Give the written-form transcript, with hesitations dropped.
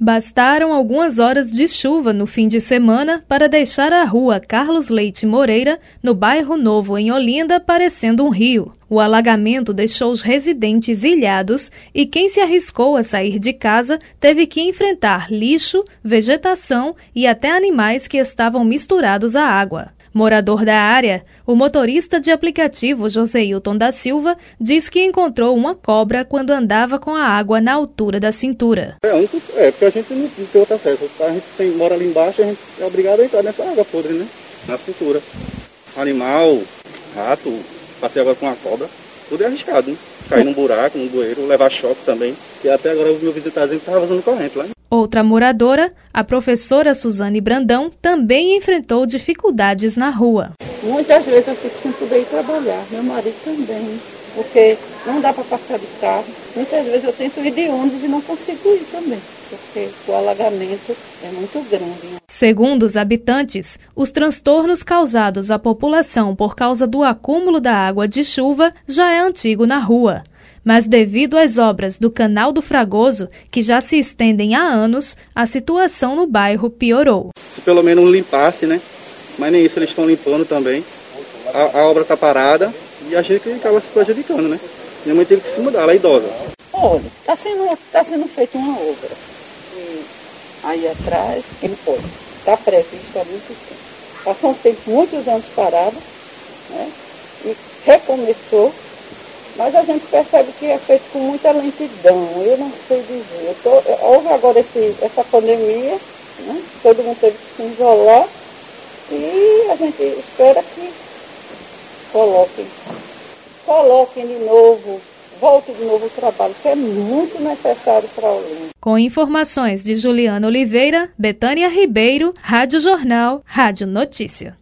Bastaram algumas horas de chuva no fim de semana para deixar a rua Carlos Leite Moreira, no bairro Novo, em Olinda, parecendo um rio. O alagamento deixou os residentes ilhados e quem se arriscou a sair de casa teve que enfrentar lixo, vegetação e até animais que estavam misturados à água. Morador da área, o motorista de aplicativo Joseilton da Silva diz que encontrou uma cobra quando andava com a água na altura da cintura. Porque a gente não tem outra acesso. A gente mora ali embaixo, a gente é obrigado a entrar nessa água podre, né? Na cintura. Animal, rato, passei agora com uma cobra, tudo é arriscado, né? Cair num buraco, num bueiro, levar choque também. E até agora o meu visitazinho estava vazando corrente lá. Outra moradora, a professora Suzane Brandão, também enfrentou dificuldades na rua. Muitas vezes eu fico sem poder ir trabalhar, meu marido também, porque não dá para passar de carro. Muitas vezes eu tento ir de ônibus e não consigo ir também, porque o alagamento é muito grande. Segundo os habitantes, os transtornos causados à população por causa do acúmulo da água de chuva já é antigo na rua. Mas devido às obras do Canal do Fragoso, que já se estendem há anos, a situação no bairro piorou. Se pelo menos limpasse, né? Mas nem isso eles estão limpando também. A obra está parada e a gente acaba se prejudicando, né? Minha mãe teve que se mudar, ela é idosa. Olha, está sendo feita uma obra. E aí atrás, está previsto há muito tempo. Passou um tempo, muitos anos parado, né? E recomeçou. Mas a gente percebe que é feito com muita lentidão, eu não sei dizer. Houve agora essa pandemia, né? Todo mundo teve que se isolar e a gente espera que coloquem de novo, volte de novo o trabalho, que é muito necessário para o Olinda. Com informações de Juliana Oliveira, Betânia Ribeiro, Rádio Jornal, Rádio Notícia.